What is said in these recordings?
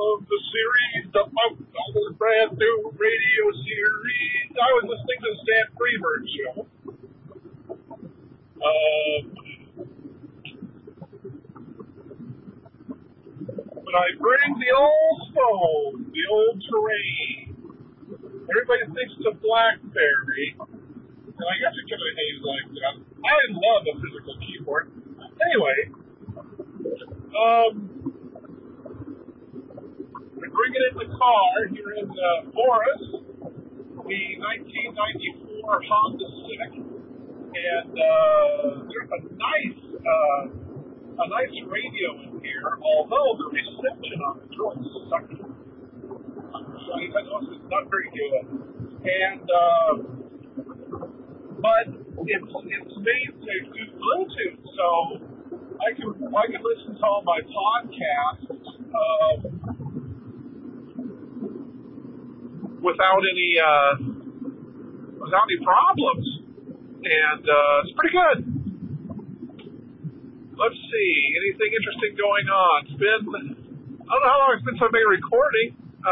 of the series, the brand new radio series. I was listening to the Stan Freeberg show. But I bring the old phone, the old terrain. Everybody thinks it's a BlackBerry, and I guess it kind of hates like that. I love a physical keyboard. Anyway, we bring it in the car here in Morris, the 1994 Honda Civic, and there's a nice radio in here, although the reception on it's really sucky. I noticed it's not very good, and but it's made to do Bluetooth, so I can listen to all my podcasts without any problems, and it's pretty good. Let's see, anything interesting going on? It's been, I don't know how long it's been since I've been recording.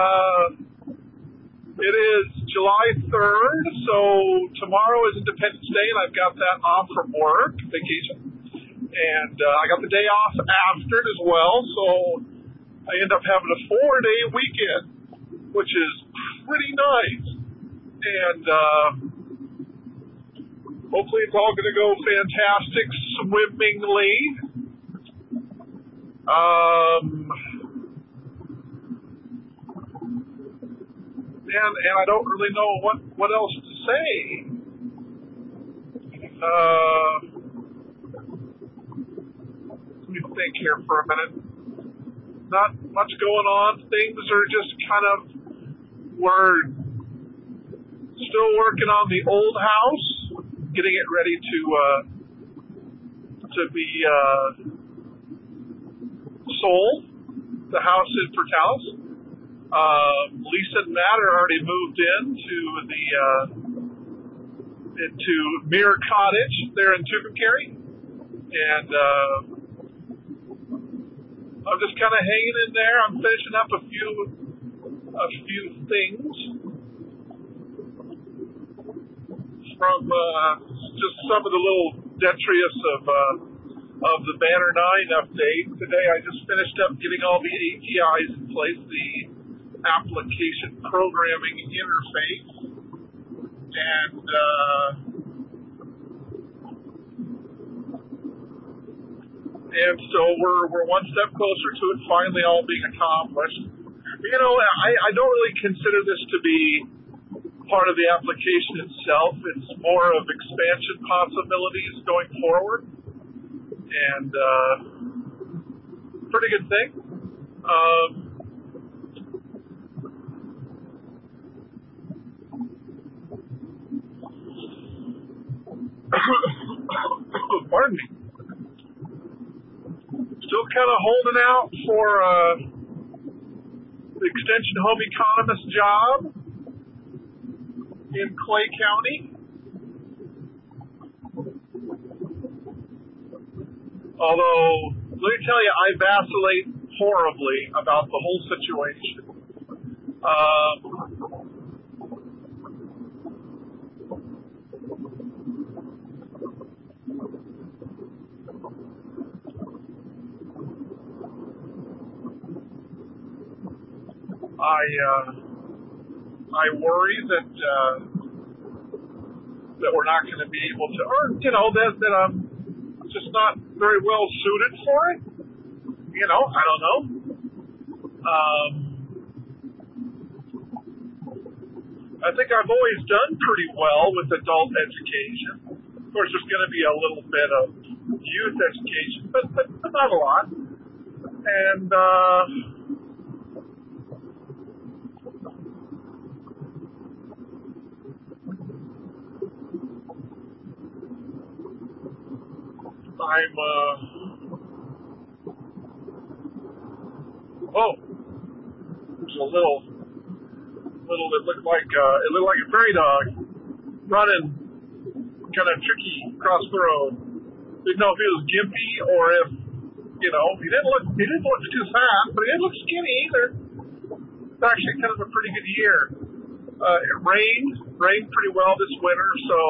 It is July 3rd, so tomorrow is Independence Day, and I've got that off from work, vacation. And I got the day off after it as well, so I end up having a 4-day weekend, which is pretty nice. And hopefully it's all going to go fantastic swimmingly. And I don't really know what else to say. Let me think here for a minute. Not much going on. Things are just kind of, we're still working on the old house, getting it ready to be sold. The house in Portales. Lisa and Matt are already moved into Mirror Cottage there in Tucumcari, and I'm just kind of hanging in there. I'm finishing up a few things from just some of the little detritus of the Banner 9 update. Today I just finished up getting all the APIs in place, the application programming interface, and so we're one step closer to it finally all being accomplished. You know, I don't really consider this to be part of the application itself. It's more of expansion possibilities going forward, and pretty good thing. Pardon me. Still kind of holding out for the Extension Home Economist job in Clay County. Although, let me tell you, I vacillate horribly about the whole situation. I worry that we're not going to be able to, or that I'm just not very well suited for it. I don't know. I think I've always done pretty well with adult education. Of course, there's going to be a little bit of youth education, but not a lot. And there's a little, it looked like a prairie dog running kind of tricky across the road. Didn't know if he was gimpy or if, he didn't look too fat, but he didn't look skinny either. it's actually kind of a pretty good year. It rained pretty well this winter, so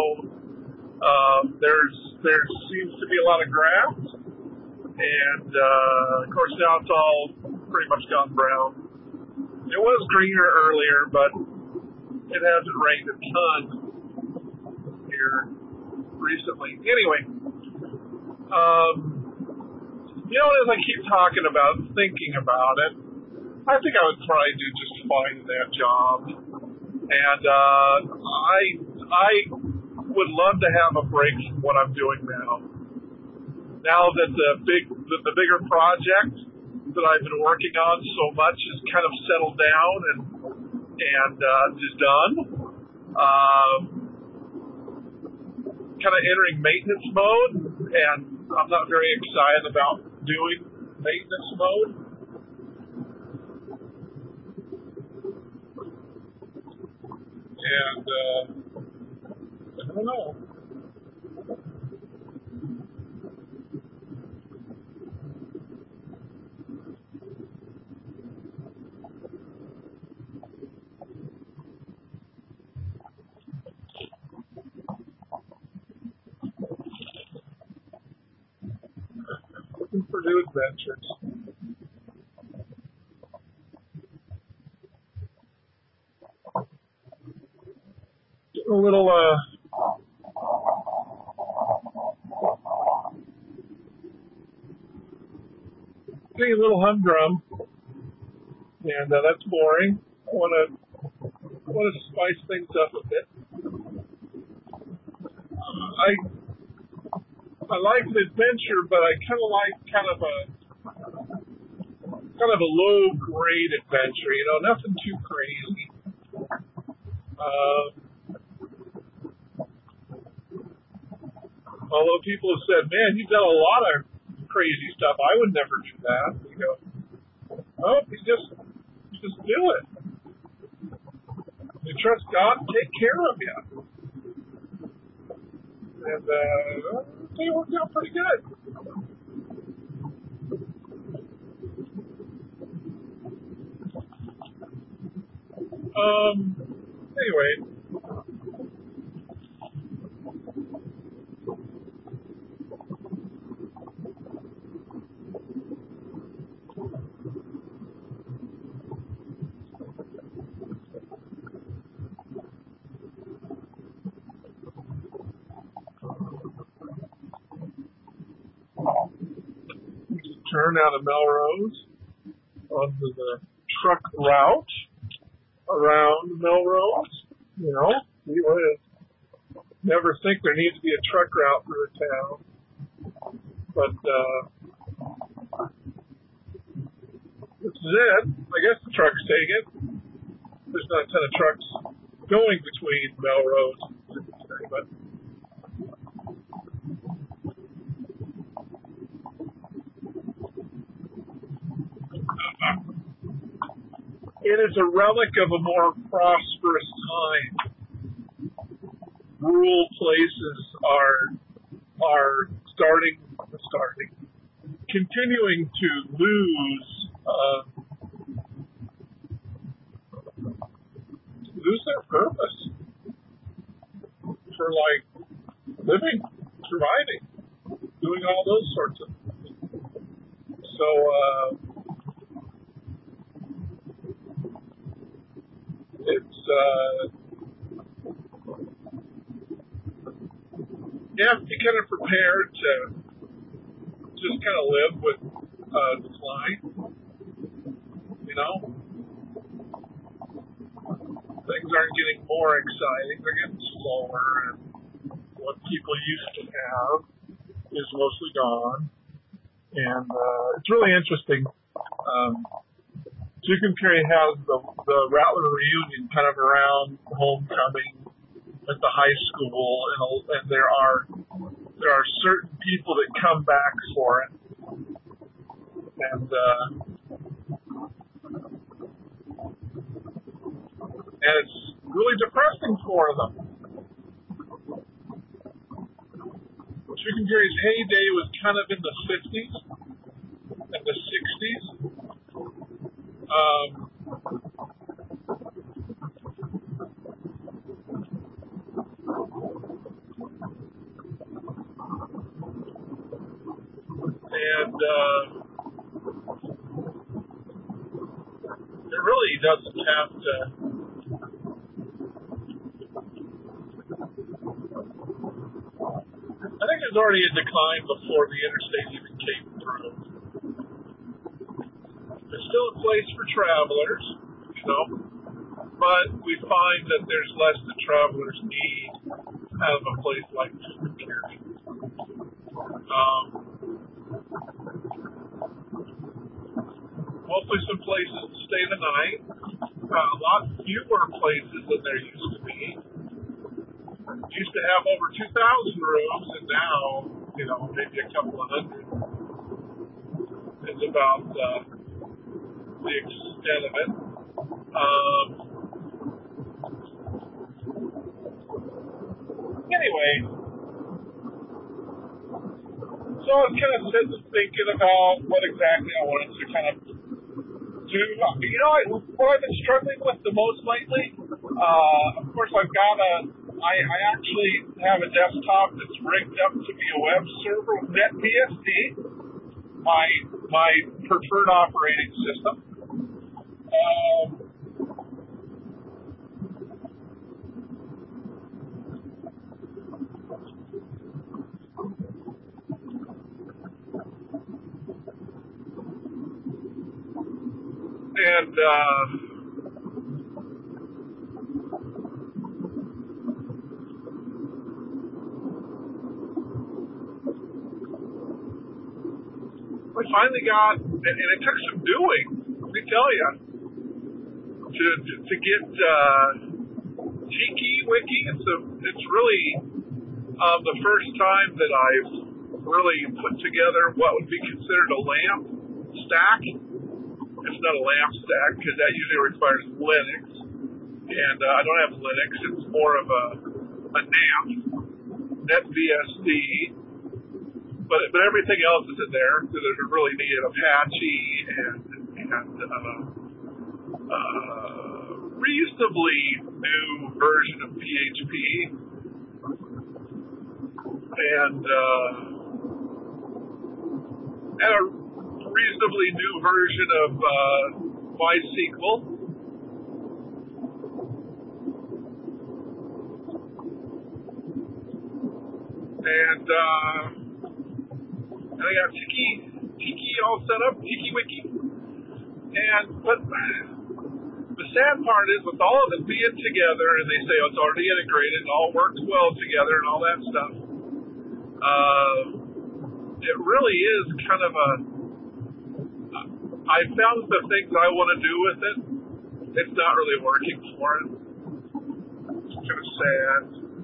there seems to be a lot of grass, and of course now it's all pretty much gone brown. It was greener earlier, but it hasn't rained a ton here recently. Anyway, as I keep talking about thinking about it, I think I would probably do just fine in that job. And I would love to have a break from what I'm doing now. Now that the bigger project that I've been working on so much is kind of settled down and is done. Kind of entering maintenance mode, and I'm not very excited about doing maintenance mode. And I don't know. Looking for new adventures. Getting a little humdrum, and that's boring. I want to spice things up a bit. I like an adventure, but I kind of like kind of a low grade adventure. Nothing too crazy. Although people have said, "Man, you've done a lot of crazy stuff. I would never do that." You go, "Oh, you just do it. You trust God to take care of you." And they worked out pretty good. Anyway, turn out of Melrose onto the truck route around Melrose. You would never think there needs to be a truck route through a town, but this is it. I guess the trucks take it. There's not a ton of trucks going between Melrose and Cincinnati, but it is a relic of a more prosperous time. Rural places are continuing to lose their purpose for living, surviving, doing all those sorts of things. So it's you have to be kind of prepared to just kind of live with decline. Things aren't getting more exciting; they're getting slower, and what people used to have is mostly gone. And it's really interesting. Tucumcari has the Rattler reunion kind of around homecoming at the high school, and there are certain people that come back for it, and it's really depressing for them. Tucumcari's heyday was kind of in the 50s and the 60s. really doesn't have to. I think it was already in decline before the interstate even came through. There's still a place for travelers, but we find that there's less that travelers need out of a place like Tucumcari. Mostly some places to stay the night. A lot fewer places than there used to be. Used to have over 2,000 rooms, and now, maybe a couple of hundred. It's about the extent of it. Anyway, so I was kind of sitting thinking about what exactly I wanted to kind of do. What I've been struggling with the most lately, of course, I actually have a desktop that's rigged up to be a web server with NetBSD, my preferred operating system. And we finally got, and it took some doing, let me tell you, to get Tiki Wiki. It's really the first time that I've really put together what would be considered a LAMP stack. It's not a LAMP stack because that usually requires Linux, and I don't have Linux. It's more of a NAMP, NetBSD, but everything else is in there. So there's really neat Apache and reasonably new version of PHP, and a reasonably new version of MySQL. And I got Tiki all set up, Tiki Wiki. But the sad part is, with all of it being together, and they say it's already integrated, and all works well together, and all that stuff, it really is kind of I found the things I want to do with it, it's not really working for it. It's kind of sad.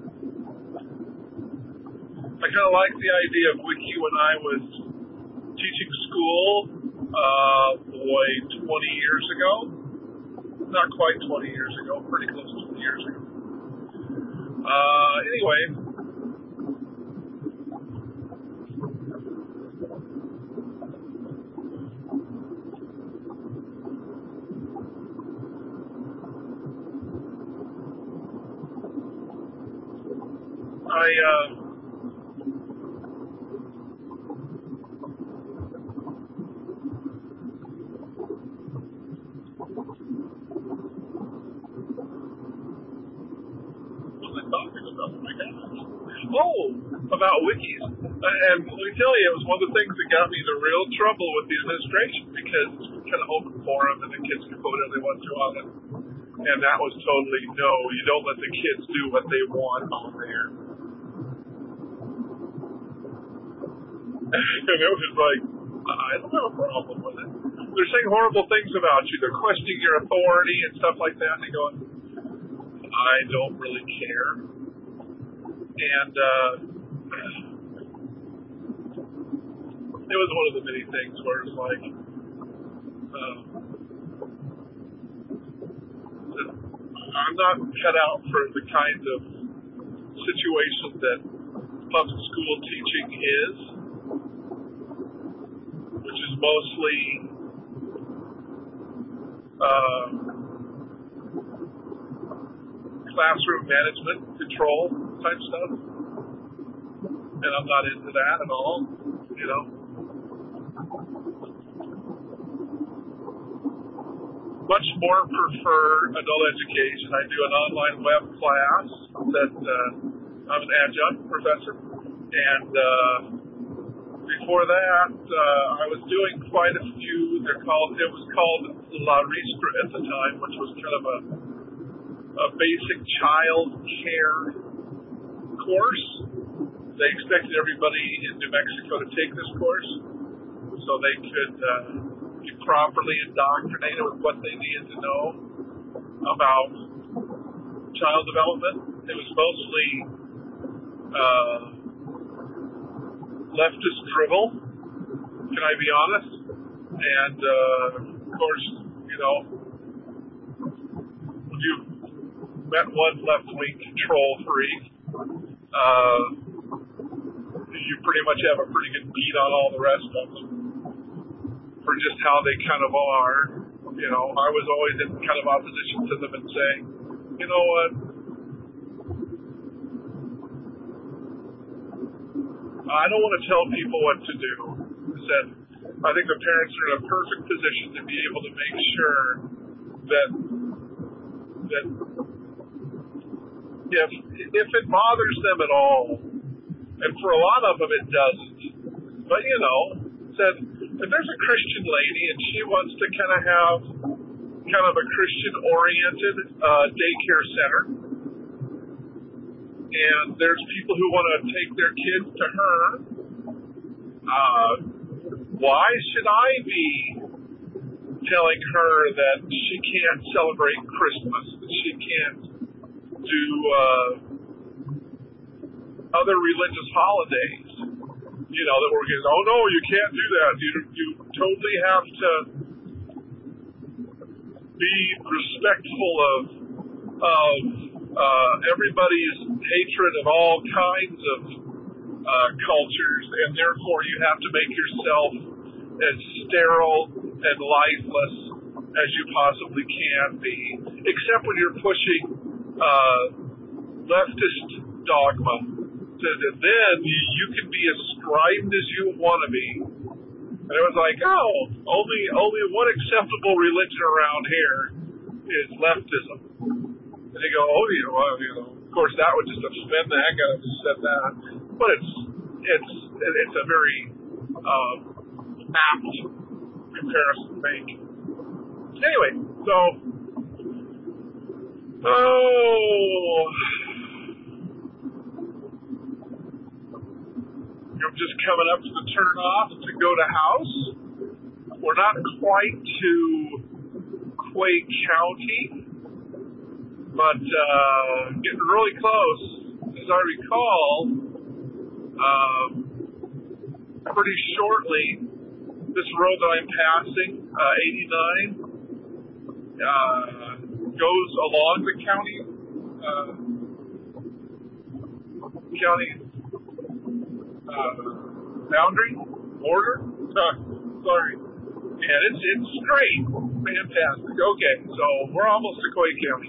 I kind of like the idea of Wiki when I was teaching school, 20 years ago. Not quite 20 years ago, pretty close to 20 years ago. Anyway, what was I talking about? Oh my gosh. Oh, about wikis. And let me tell you, it was one of the things that got me into real trouble with the administration, because it's kind of open forum and the kids can vote whatever they want to on it. And that was totally no, you don't let the kids do what they want on there. And it was like, I don't have a problem with it. They're saying horrible things about you. They're questioning your authority and stuff like that. And they go, I don't really care. And it was one of the many things where it's like, I'm not cut out for the kind of situation that public school teaching is, which is mostly classroom management control type stuff, and I'm not into that at all, you know. much more prefer adult education. I do an online web class that I'm an adjunct professor, and before that, I was doing quite a few. It was called La Ristra at the time, which was kind of a basic child care course. They expected everybody in New Mexico to take this course so they could be properly indoctrinated with what they needed to know about child development. It was mostly leftist drivel, can I be honest? And, of course, when you've met one left-wing control freak, you pretty much have a pretty good beat on all the rest of them for just how they kind of are. I was always in kind of opposition to them and saying, you know what? I don't want to tell people what to do. I think the parents are in a perfect position to be able to make sure that if it bothers them at all, and for a lot of them it doesn't, but said if there's a Christian lady and she wants to kind of have kind of a Christian-oriented daycare center, and there's people who want to take their kids to her, why should I be telling her that she can't celebrate Christmas, that she can't do other religious holidays? That we're getting, oh no, you can't do that. You totally have to be respectful of everybody's hatred of all kinds of cultures, and therefore you have to make yourself as sterile and lifeless as you possibly can be, except when you're pushing leftist dogma. Then you can be as strident as you want to be. And it was like, only one acceptable religion around here is leftism. And they go, of course that would just offend the heck out of us who said that. But it's a very apt comparison to make. Anyway, so I'm just coming up to the turnoff to go to house. We're not quite to Quake County, but getting really close. As I recall, pretty shortly, this road that I'm passing, 89, goes along the county boundary, border. Sorry. And it's great. Fantastic. Okay, so we're almost to Quake County.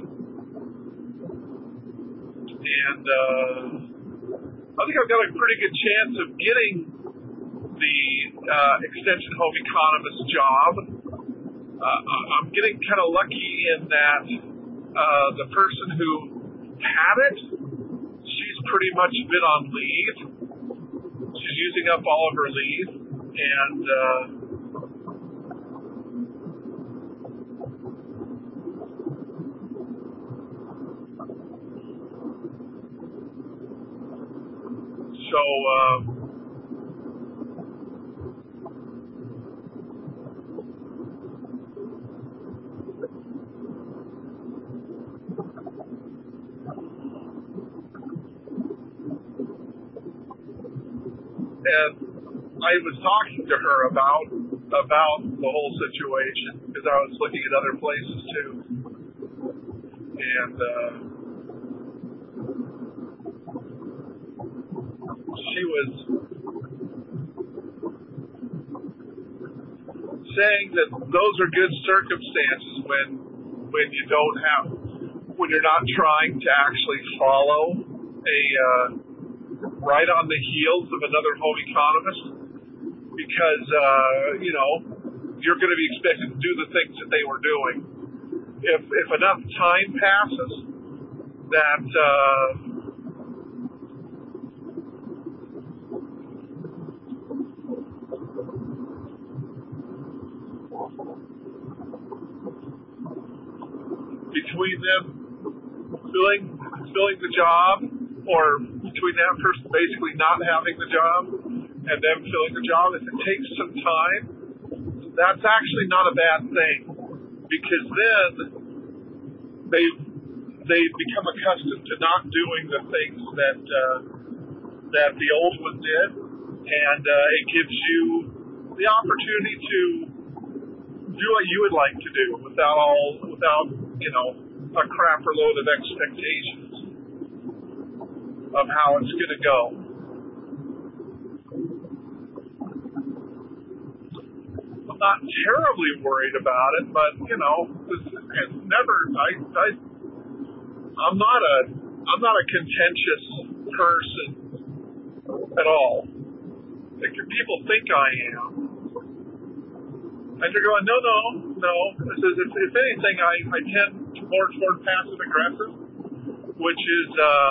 And I think I've got a pretty good chance of getting the extension home economist job. I'm getting kind of lucky in that the person who had it, she's pretty much been on leave. She's using up all of her leave, and so and I was talking to her about the whole situation because I was looking at other places too, and she was saying that those are good circumstances when you're not trying to actually follow a right on the heels of another home economist, because you're going to be expected to do the things that they were doing. if enough time passes, that between them filling the job, or between that person basically not having the job and them filling the job, if it takes some time, that's actually not a bad thing, because then they become accustomed to not doing the things that the old one did, and it gives you the opportunity to do what you would like to do without a crapper load of expectations of how it's going to go. I'm not terribly worried about it, but it's never. I'm not a contentious person at all. Like, people think I am, and you're going, no. This is, if anything, I tend more toward passive aggressive, which is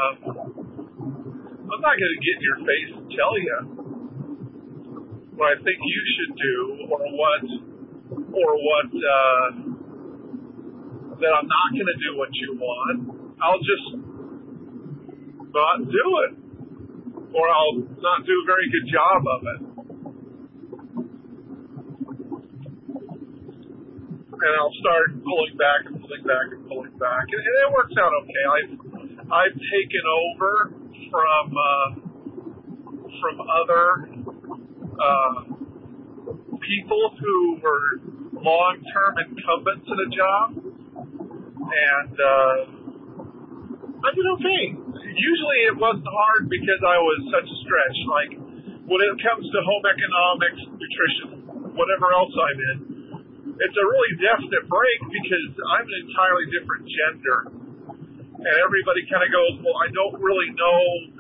I'm not going to get in your face and tell you what I think you should do, or what that I'm not going to do what you want. I'll just not do it, or I'll not do a very good job of it, and I'll start pulling back, and it works out okay. I've taken over from other people who were long-term incumbents in a job, and I did okay. Usually it wasn't hard because I was such a stretch. Like, when it comes to home economics, nutrition, whatever else I'm in, it's a really definite break because I'm an entirely different gender. And everybody kind of goes, well, I don't really know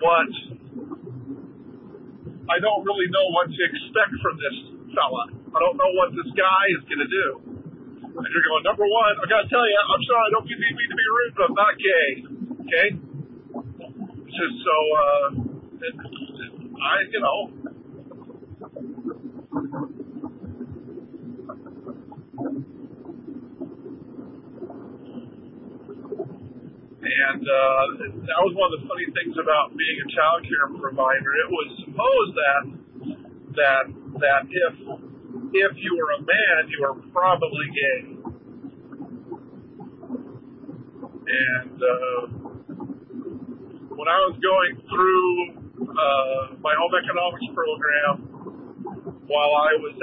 what to expect from this fella. I don't know what this guy is going to do. And you're going, number one, I got to tell you, I'm sorry, I don't mean to be rude, but I'm not gay. Okay? So, And that was one of the funny things about being a child care provider. It was supposed that if you were a man, you were probably gay. And when I was going through my home economics program while I was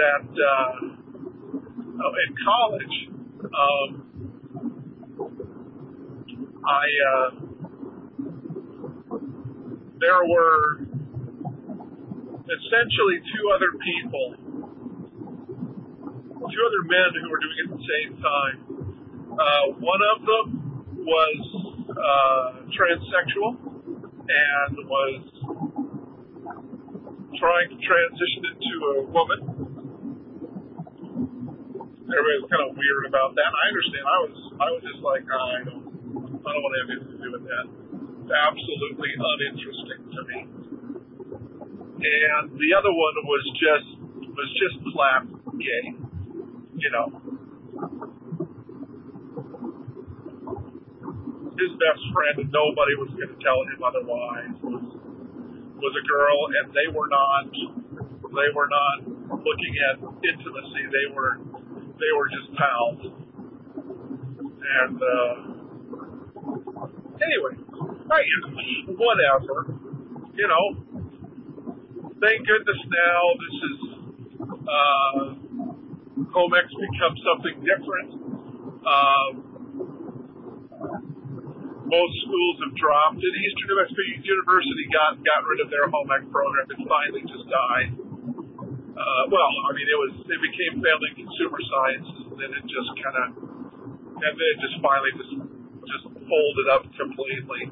in college, there were essentially two other men who were doing it at the same time. One of them was transsexual and was trying to transition into a woman. Everybody was kind of weird about that. I understand. I was just like, I don't want to have anything to do with that. It's absolutely uninteresting to me. And the other one was just flat gay, His best friend, and nobody was going to tell him otherwise, was a girl, and they were not looking at intimacy. They were just pals. And anyway, whatever. Thank goodness now this is home ec becomes something different. Most schools have dropped it. Eastern New Mexico University got rid of their home ec program. It finally just died. It became family and consumer sciences, and then it just finally just folded up completely.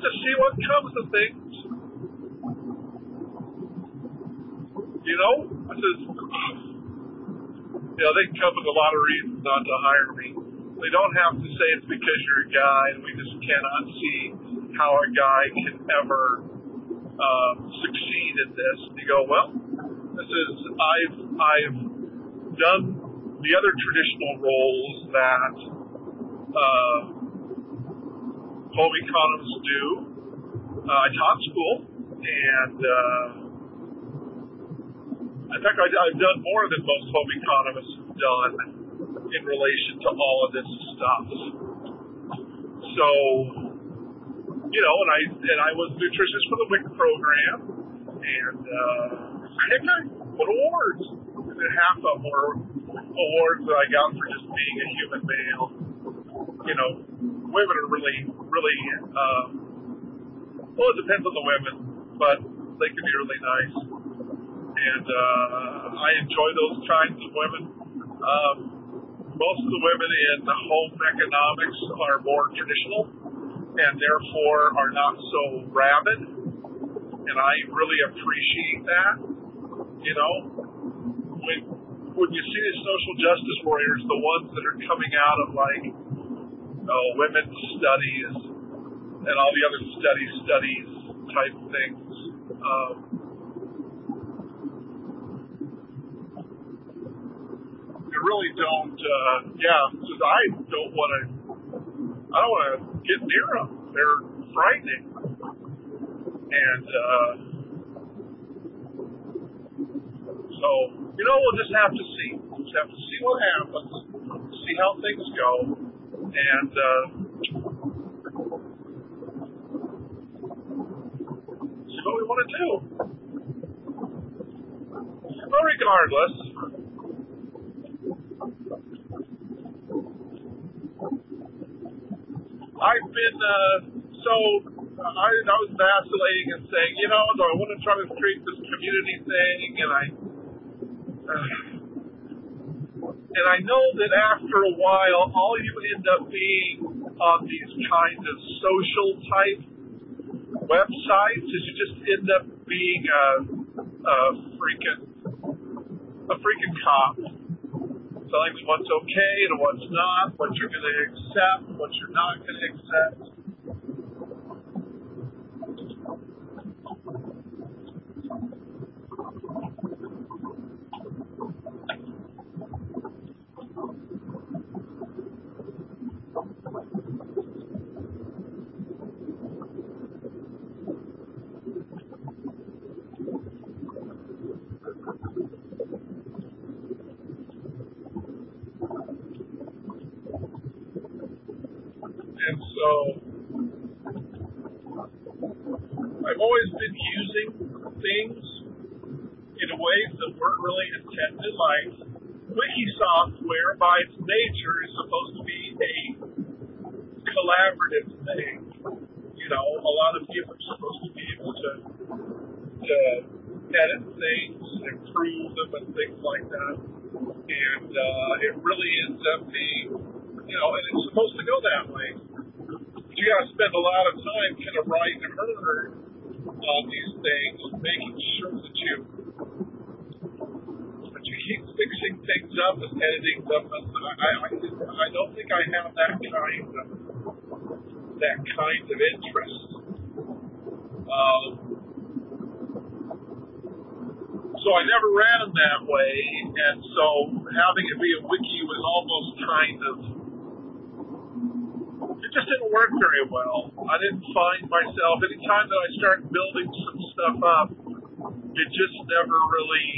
to see what comes of things. You know, I says, they can come with a lot of reasons not to hire me. They don't have to say it's because you're a guy and we just cannot see how a guy can ever succeed in this. And you go, well, I've done the other traditional roles that home economists do. I taught school, and in fact, I've done more than most home economists have done in relation to all of this stuff. So, and I was nutritionist for the WIC program, and what awards? And then half of them were awards that I got for just being a human male. Women are really, well, it depends on the women, but they can be really nice. And I enjoy those kinds of women. Most of the women in the home economics are more traditional and therefore are not so rabid. And I really appreciate that. When you see these social justice warriors, the ones that are coming out of women's studies and all the other studies type things, you really don't, because I don't want to get near them. They're frightening. And, so, we'll just have to see. We'll just have to see what happens, see how things go, and, see what we want to do. But regardless, I've been, I was vacillating and saying, do I want to try to create this community thing? And I know that after a while, all you end up being on these kinds of social type websites is you just end up being a freaking cop. Telling me what's okay and what's not, what you're going to accept, what you're not going to accept. And so, I've always been using things in ways that weren't really intended, like wiki software by its nature is supposed to be a collaborative thing. A lot of people are supposed to be able to edit things, improve them, and things like that. And it really ends up being, and it's supposed to go that way. But you got to spend a lot of time kind of writing a herd on these things, making sure that you keep fixing things up and editing them. And I don't think I have that kind of interest. So I never ran them that way, and so having it be a wiki was almost kind of, it just didn't work very well. I didn't find myself, anytime that I started building some stuff up, it just never really,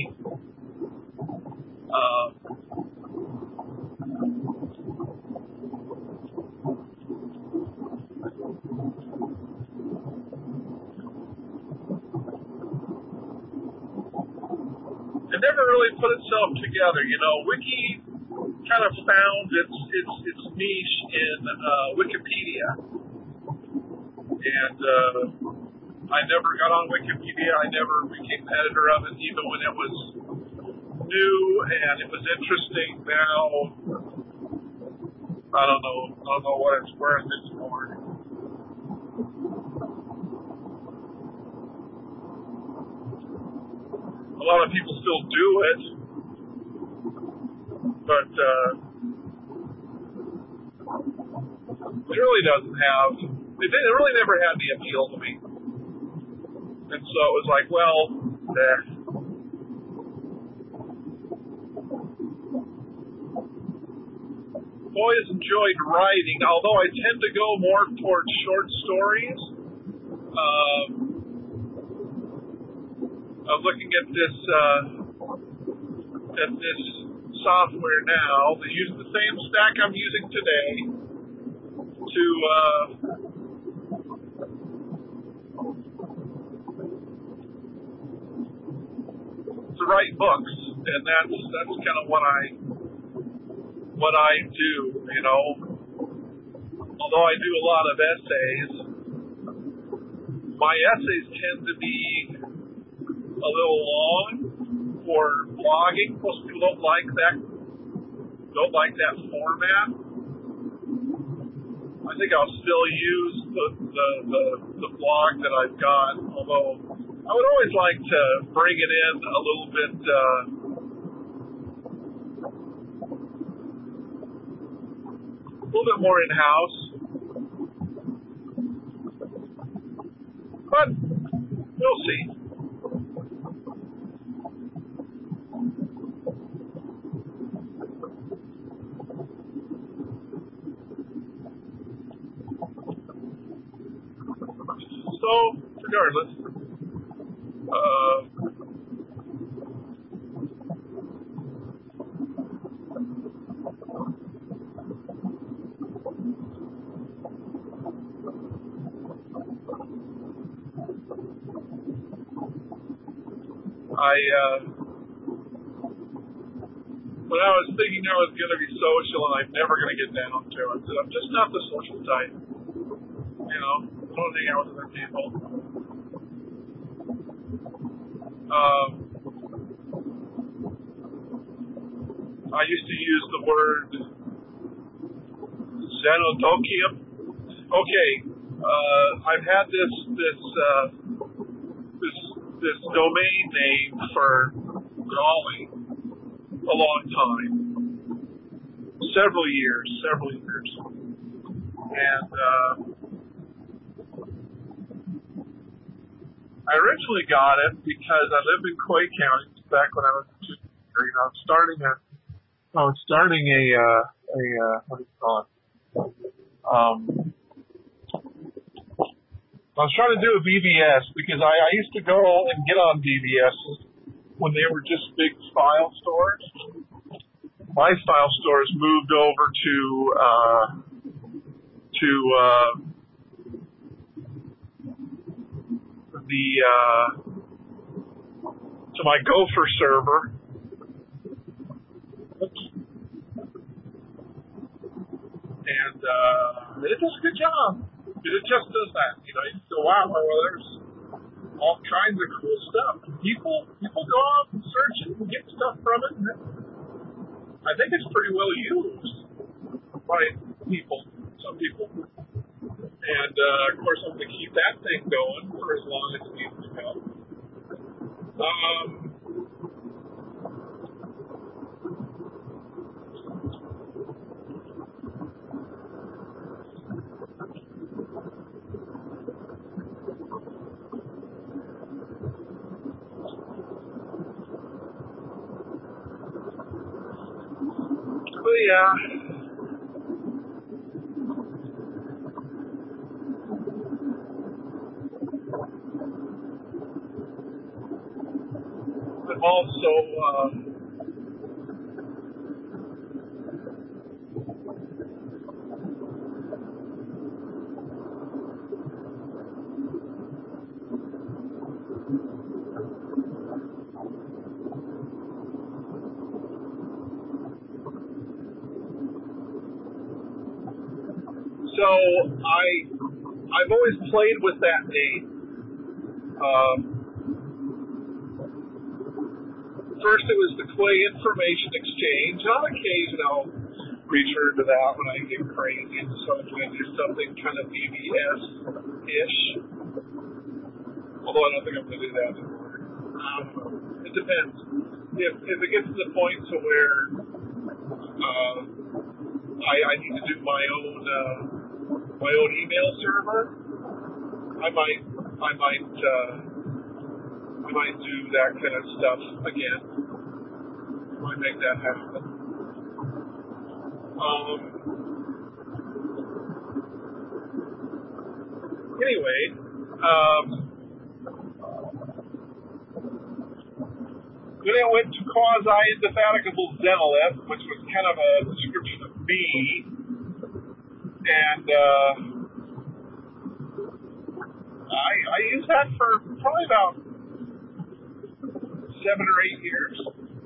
it never really put itself together. Wiki kind of found its niche in Wikipedia, and I never got on Wikipedia. I never became editor of it, even when it was new and it was interesting. Now, I don't know what it's worth anymore. A lot of people still do it, but it really doesn't have. It really never had the appeal to me, and so it was like, well, always enjoyed writing, although I tend to go more towards short stories. I'm looking at this software now. They're using the same stack I'm using today to write books, and that's kind of what I do, you know. Although I do a lot of essays, my essays tend to be a little long for blogging. Most people don't like that format. I think I'll still use the blog that I've got, although I would always like to bring it in a little bit more in-house. But we'll see. So, regardless, when I was thinking I was going to be social and I'm never going to get down to it, I'm just not the social type. You know, I don't hang out with other people. I used to use the word xenodokium. Okay, I've had this domain name for golly a long time, several years, and I originally got it because I lived in Clay County back when I was a junior. You know, I was starting a what do you call it? I was trying to do a BBS because I used to go and get on BBS when they were just big file stores. My file stores moved over to my Gopher server. Oops. And it does a good job. It just does that. You know, you go, wow, well, there's all kinds of cool stuff. People go out and search it and get stuff from it. And I think it's pretty well used by some people. And, of course, I'm going to keep that thing going for as long as it needs to go. But, yeah. I'm also, I've always played with that name. First it was the Clay Information Exchange. On occasion I'll return to that when I get crazy and so I'm going to do something kind of BBS-ish. Although I don't think I'm going to do that anymore. It depends. If it gets to the point to where I need to do my own email server, I might do that kind of stuff again. I might make that happen. Anyway, then I went to quasi-indefatigable Zenolith, which was kind of a description of me, and I used that for probably about 7 or 8 years.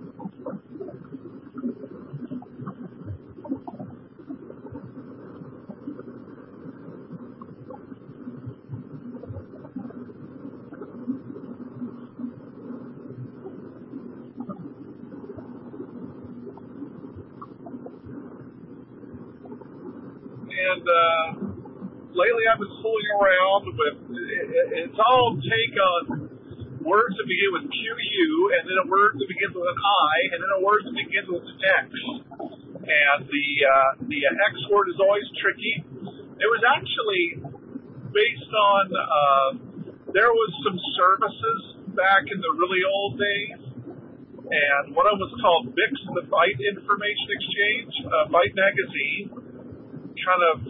And lately I've been fooling around with, it's all take on words that begin with QU, and then a word that begins with an I, and then a word that begins with an X. And the X word is always tricky. It was actually based on, there was some services back in the really old days, and one of them was called BIX, the Byte Information Exchange. Byte Magazine kind of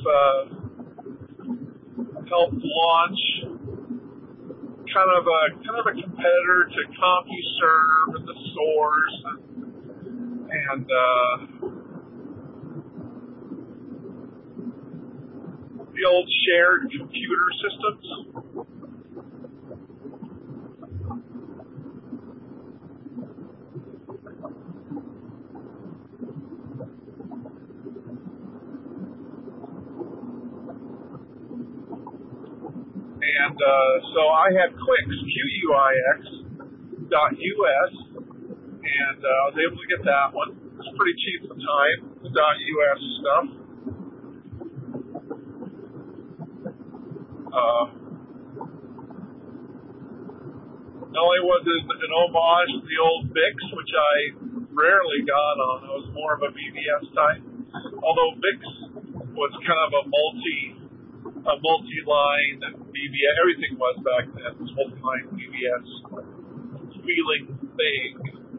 helped launch kind of a competitor to CompuServe and the Source and the old shared computer systems. And so I had Quix, QUIX.us, and I was able to get that one. It was pretty cheap at the time, the .us stuff. Not only was it an homage to the old BIX, which I rarely got on, I was more of a BBS type, although BIX was kind of a multi-line BBS, everything was back then, it was multi-line BBS feeling thing.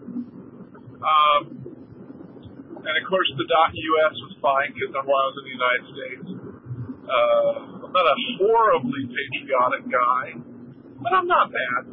And of course the .us was fine because I was in the United States. I'm not a horribly patriotic guy, but I'm not bad.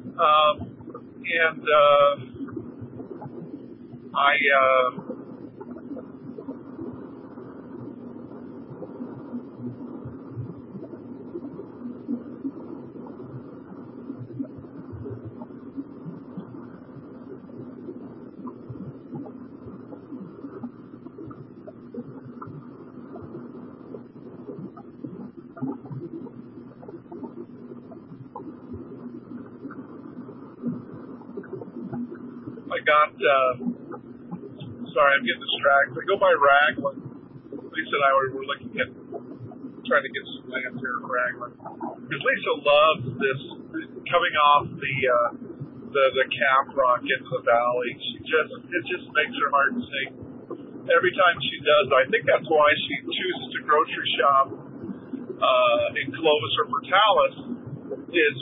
Sorry, I'm getting distracted. I go by Raglan. Lisa and I were looking at trying to get some land here at Raglan. Because Lisa loves this coming off the Cap Rock into the valley. It just makes her heart sing every time she does. I think that's why she chooses to grocery shop in Clovis or Portales, is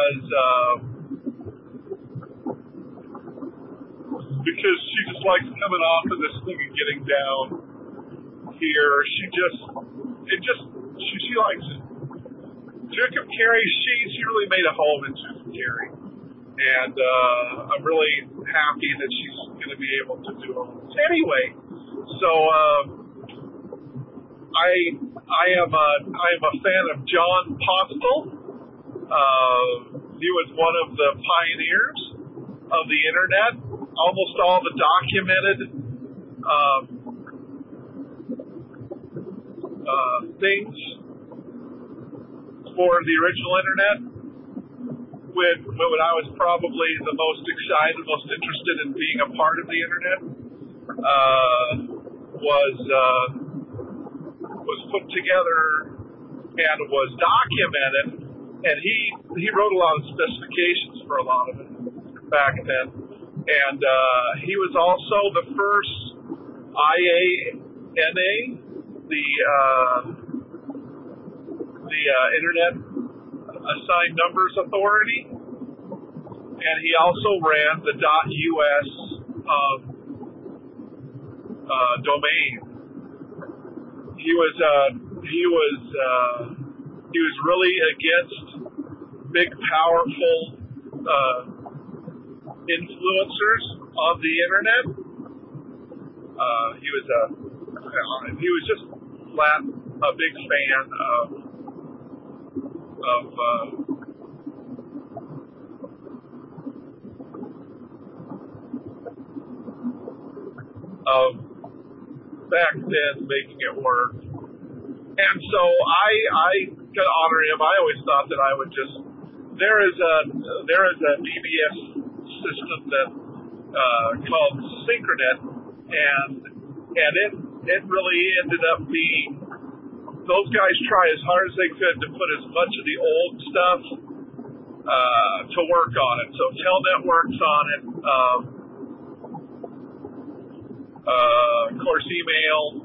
because she just likes coming off of this thing and getting down here. She likes it. Tucumcari, she really made a home in Tucumcari, and I'm really happy that she's going to be able to do it. Anyway, so I am a fan of John Postel. He was one of the pioneers of the internet. Almost all the documented things for the original internet, when I was probably the most excited, most interested in being a part of the internet, was put together and was documented, and he wrote a lot of specifications for a lot of it. back then. And he was also the first IANA, the Internet Assigned Numbers Authority, and he also ran the .us domain. He was really against big, powerful influencers of the internet. He was just flat a big fan of back then making it work. And so I could honor him. I always thought that I would just. There is a BBS system that called Synchronet, and it really ended up being. Those guys try as hard as they could to put as much of the old stuff to work on it. So Telnet works on it. Of course, email.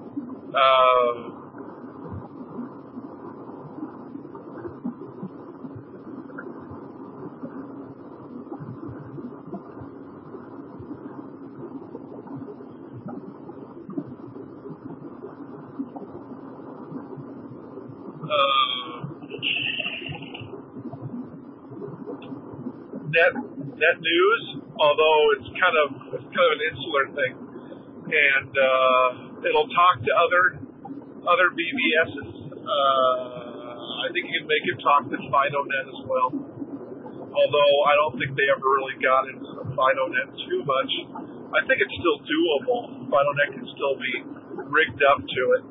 Net news, although it's kind of an insular thing, and it'll talk to other BBSs. I think you can make it talk to FidoNet as well, although I don't think they ever really got into FidoNet too much. I think it's still doable. FidoNet can still be rigged up to it.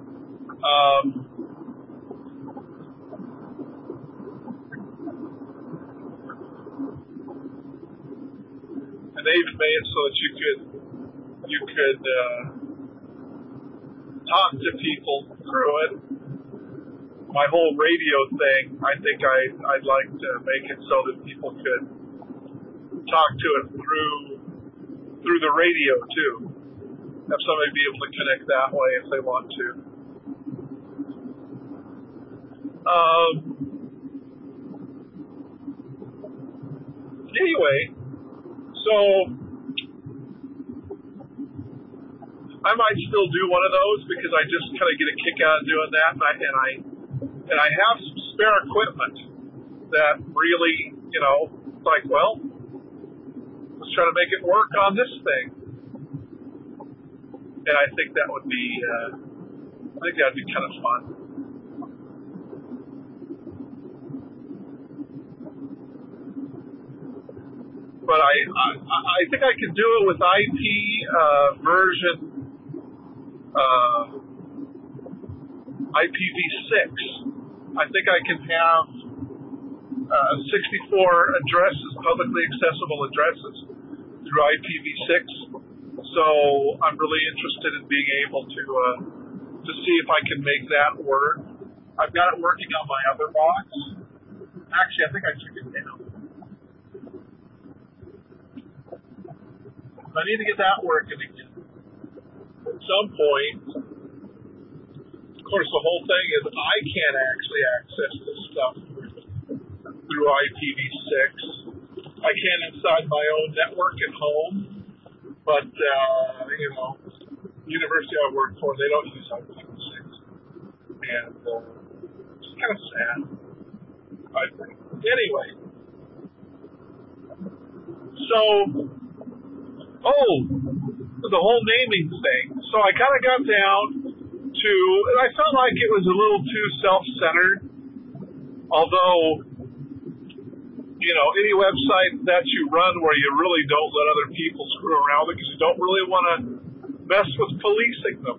And they even made it so that you could talk to people through it. My whole radio thing, I think I'd like to make it so that people could talk to it through the radio too. Have somebody be able to connect that way if they want to. Anyway. So I might still do one of those because I just kind of get a kick out of doing that, and I have some spare equipment that really, like, well, let's try to make it work on this thing, and I think that would be, that'd be kind of fun. But I think I could do it with IP version IPv6. I think I can have 64 addresses, publicly accessible addresses through IPv6. So I'm really interested in being able to see if I can make that work. I've got it working on my other box. Actually, I think I took it down. I need to get that working again. At some point, of course, the whole thing is I can't actually access this stuff through IPv6. I can inside my own network at home, but, the university I work for, they don't use IPv6. And it's kind of sad, I think. Anyway, so... the whole naming thing. So I kind of got down to, and I felt like it was a little too self-centered, although, any website that you run where you really don't let other people screw around because you don't really want to mess with policing them.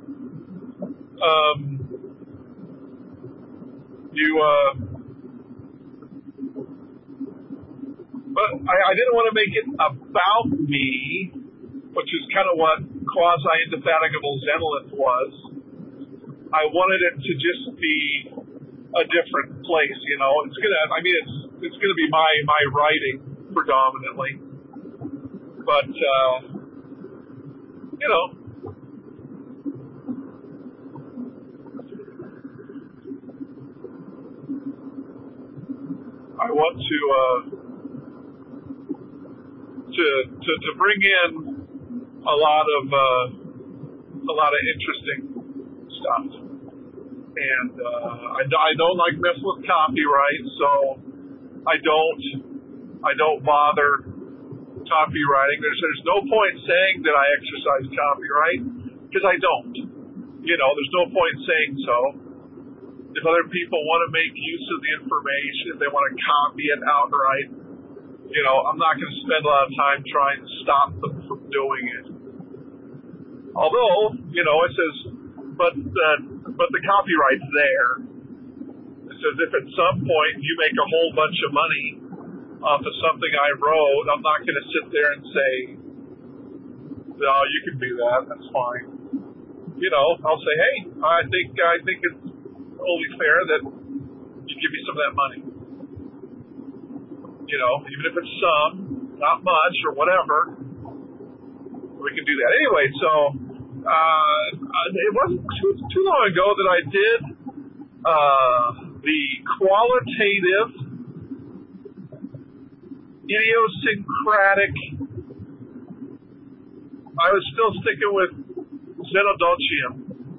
But I didn't want to make it about me, which is kind of what quasi-indefatigable Zenolith was. I wanted it to just be a different place, It's gonna be my writing predominantly, But, you know, I want to bring in a lot of interesting stuff. And I don't like messing with copyright, so I don't bother copywriting. There's no point saying that I exercise copyright, because I don't. You know, there's no point saying so. If other people want to make use of the information, if they want to copy it outright, you know, I'm not going to spend a lot of time trying to stop them from doing it. Although, you know, it says, but the copyright's there. It says if at some point you make a whole bunch of money off of something I wrote, I'm not going to sit there and say, no, you can do that, that's fine. You know, I'll say, hey, I think it's only fair that you give me some of that money. You know, even if it's some, not much or whatever, we can do that. Anyway, so it wasn't too long ago that I did the qualitative, idiosyncratic. I was still sticking with Xenodocium,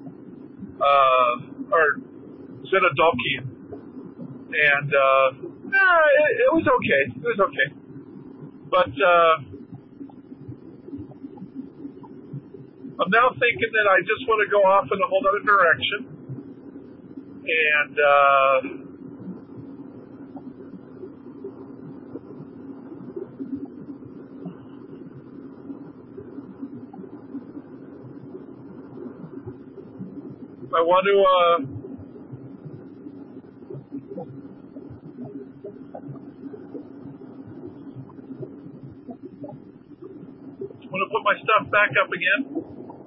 or Xenodochium, and it was okay. It was okay, but I'm now thinking that I just want to go off in a whole other direction, and I want to put my stuff back up again.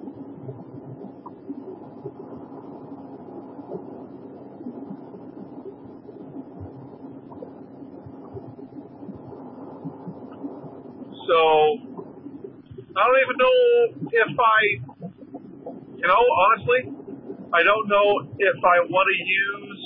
So I don't even know if you know, honestly, I don't know if I want to use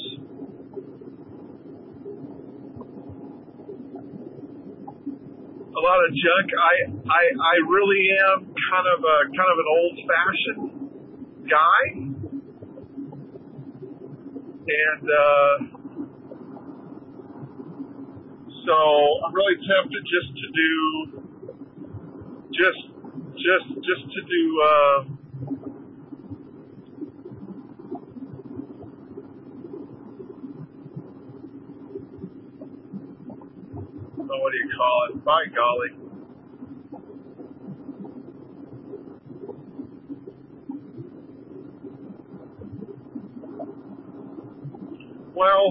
a lot of junk. I really am kind of an old-fashioned guy, and so I'm really tempted just to do what do you call it? By golly. Well,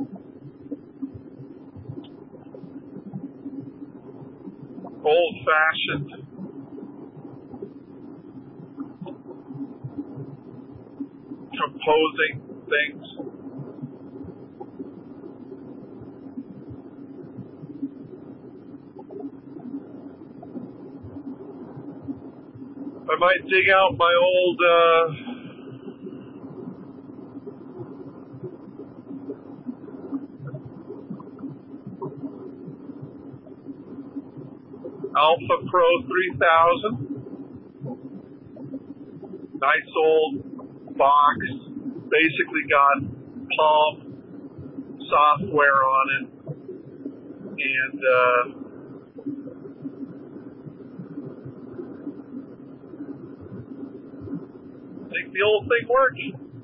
old-fashioned composing things. I might dig out my old Alpha Pro 3000. Nice old box. Basically got Palm software on it. And I think the old thing works.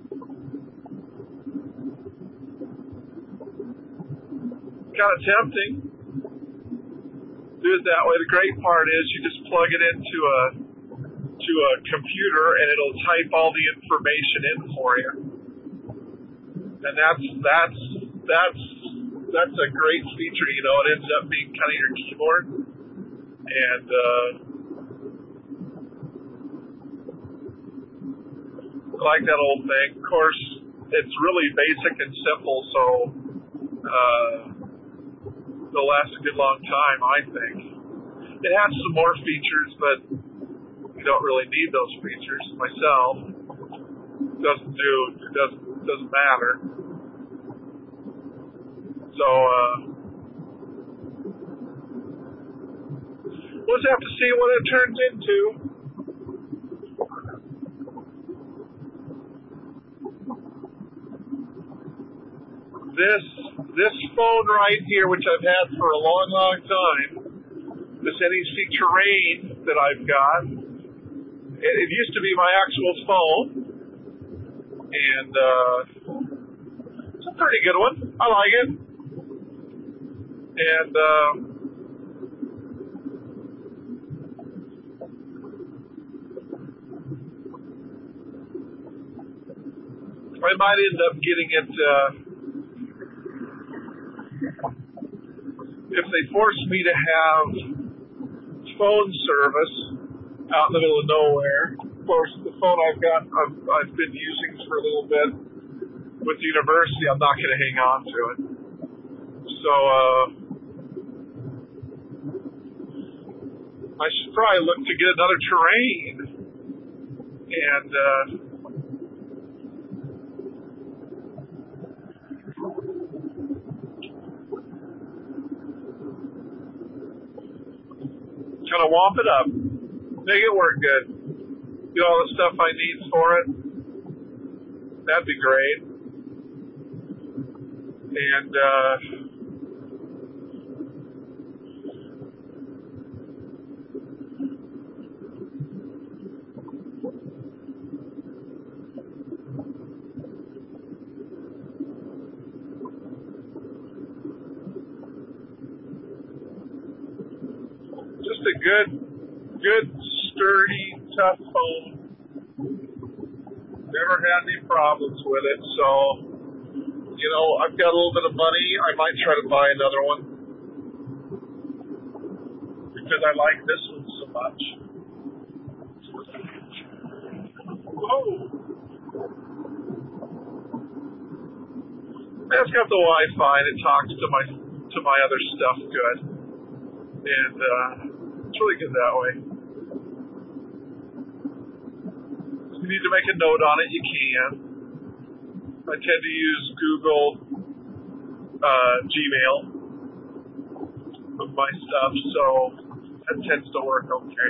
Kind of tempting. Do it that way. The great part is you just plug it into a computer and it'll type all the information in for you. And that's a great feature, you know. It ends up being kind of your keyboard. And I like that old thing. Of course, it's really basic and simple, so it'll last a good long time, I think. It has some more features, but you don't really need those features. Myself, it doesn't matter. So we'll just have to see what it turns into. This phone right here, which I've had for a long, long time, this NEC Terrain that I've got, it used to be my actual phone, and it's a pretty good one. I like it. And I might end up getting it if they force me to have phone service out in the middle of nowhere. Of course, the phone I've been using for a little bit with the university, I'm not going to hang on to it. So I should probably look to get another Terrain, and kind of wamp it up, make it work good, get all the stuff I need for it. That'd be great. And just a good, sturdy, tough phone. Never had any problems with it. So, I've got a little bit of money. I might try to buy another one because I like this one so much. Oh, it's got the Wi-Fi and it talks to my other stuff good, and it's really good that way. If you need to make a note on it, you can. I tend to use Google Gmail with my stuff, so that tends to work okay.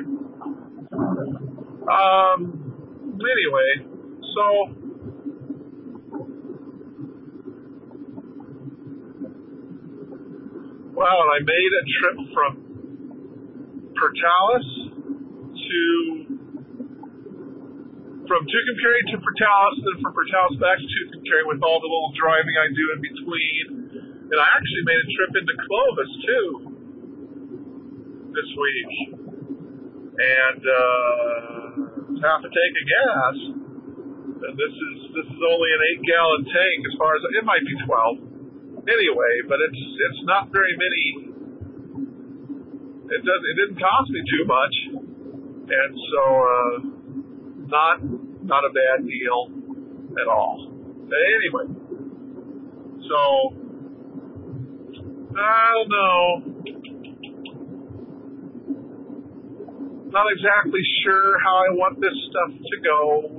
Anyway, so wow, and I made a trip from Tucumcari to Portales, then from Portales back to Tucumcari with all the little driving I do in between. And I actually made a trip into Clovis too this week, and half a tank of gas. And this is only an 8-gallon tank, as far as it might be 12. Anyway, but it's not very many. It didn't cost me too much, and so not a bad deal at all. But anyway, so I don't know. Not exactly sure how I want this stuff to go.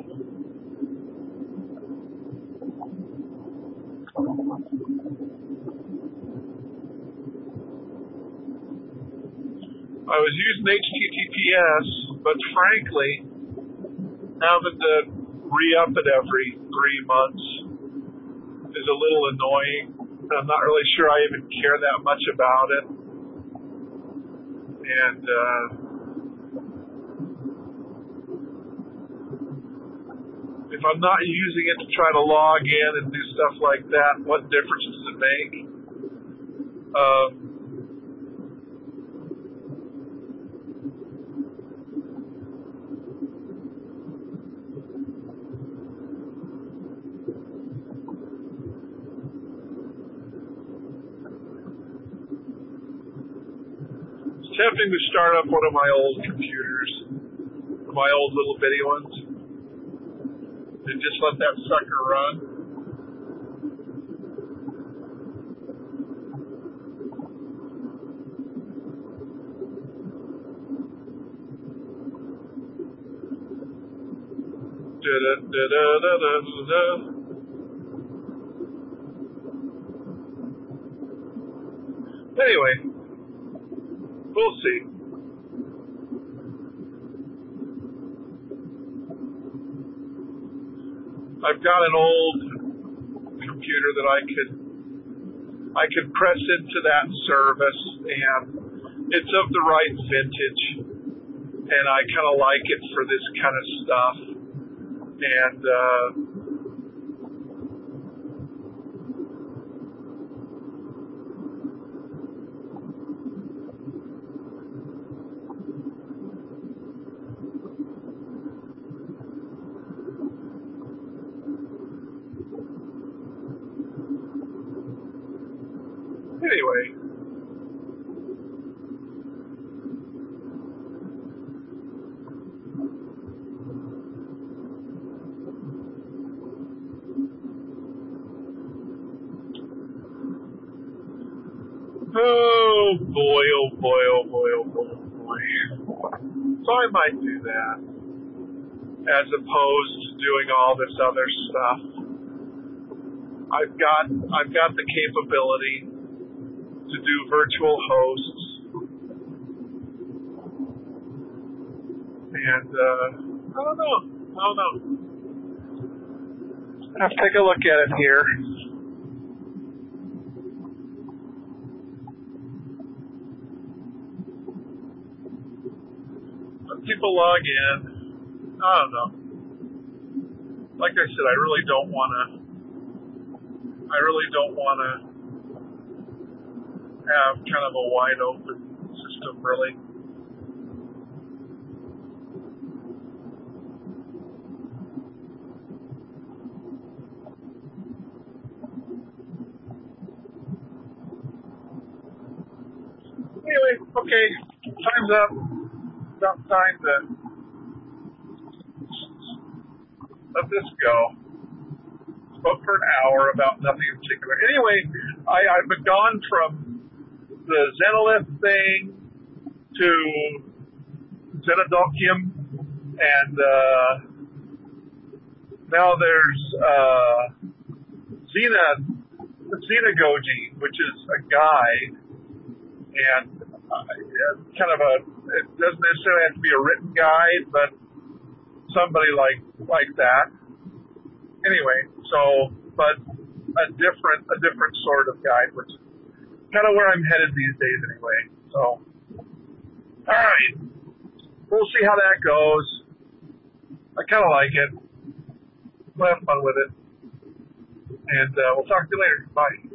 I was using HTTPS, but frankly, having to re-up it every 3 months is a little annoying. I'm not really sure I even care that much about it. And if I'm not using it to try to log in and do stuff like that, what difference does it make? It's tempting to start up one of my old computers, my old little bitty ones, and just let that sucker run. Anyway, we'll see. I've got an old computer that I could press into that service, and it's of the right vintage, and I kind of like it for this kind of stuff. And anyway, oh boy, oh boy, oh boy, oh boy, oh boy. So I might do that as opposed to doing all this other stuff. I've got the capability to do virtual hosts, and I don't know. Let's take a look at it here. When people log in, I don't know. Like I said, I really don't want to have kind of a wide open system, really. Anyway, okay, time's up. About time to let this go. Spoke for an hour about nothing in particular. Anyway, I've been gone from the Zenolith thing to Zenodocium, and now there's Xenagogy, which is a guide, and kind of it doesn't necessarily have to be a written guide, but somebody like that. Anyway, but a different sort of guide, which is kind of where I'm headed these days anyway. So, all right, we'll see how that goes. I kind of like it. We'll have fun with it, and we'll talk to you later. Bye.